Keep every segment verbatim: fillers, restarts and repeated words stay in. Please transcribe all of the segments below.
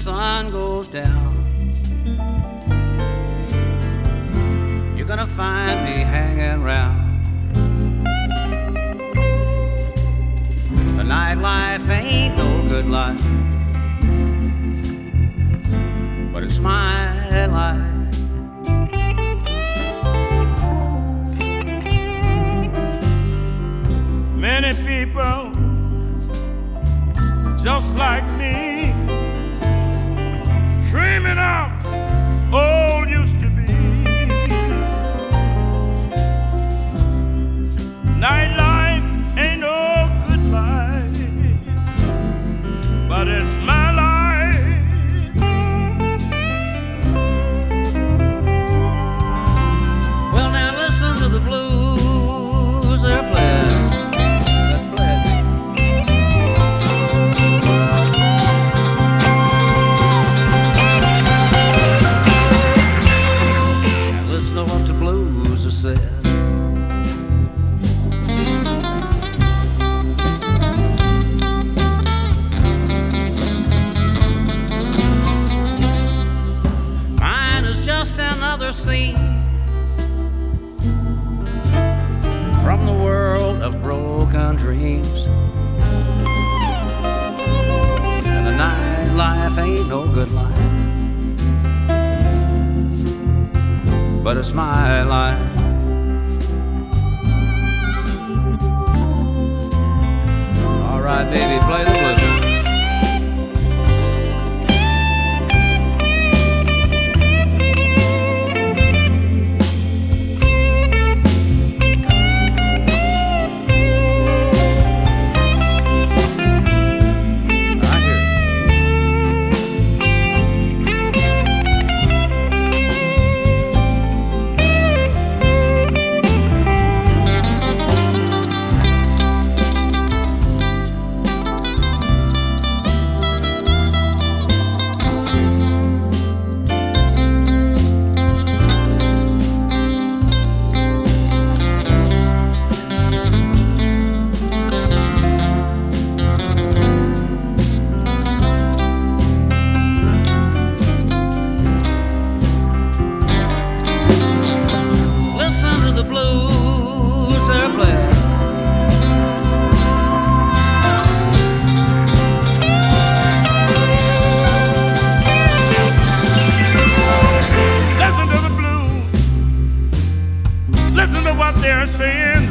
sun goes down, you're gonna find me hanging round. The nightlife ain't no good life, but it's my life. Many people just like me, dreaming of old used to be. Nightlife ain't no good life, but it's my life. Well, now listen to the blues they're playing. Said. Mine is just another scene from the world of broken dreams, and the nightlife ain't no good life, but it's my life. All right, baby, play the blues. They're saying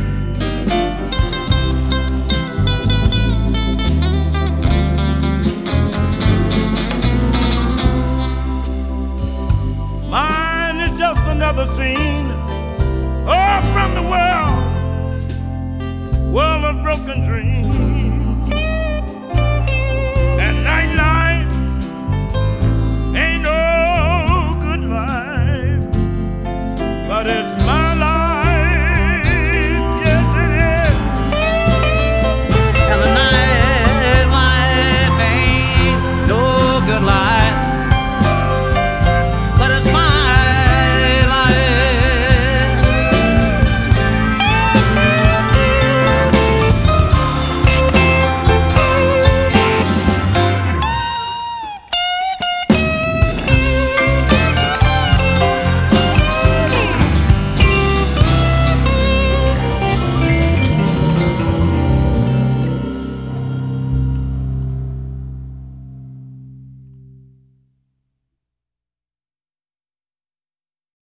mine is just another scene, oh, from the world, world of broken dreams.